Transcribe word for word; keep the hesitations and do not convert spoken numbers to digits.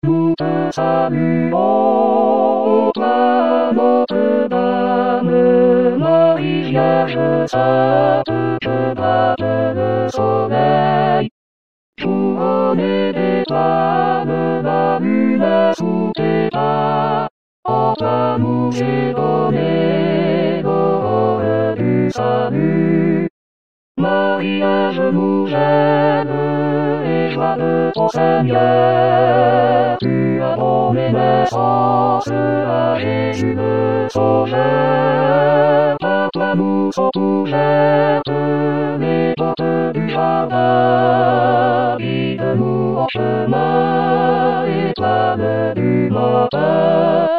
Nous te saluons, toi Notre-Dame, Marie Vierge sainte, que batte le soleil. Couronnée d'étoiles, la lune sous tes pas, en toi nous est donné l'aurore du salut. Marie, à genoux j'aime, et joie de ton Seigneur, tu as donné naissance à Jésus le Sauveur. Par toi nous sont ouvertes les portes du jardin, guide-nous en chemin, étoile du matin.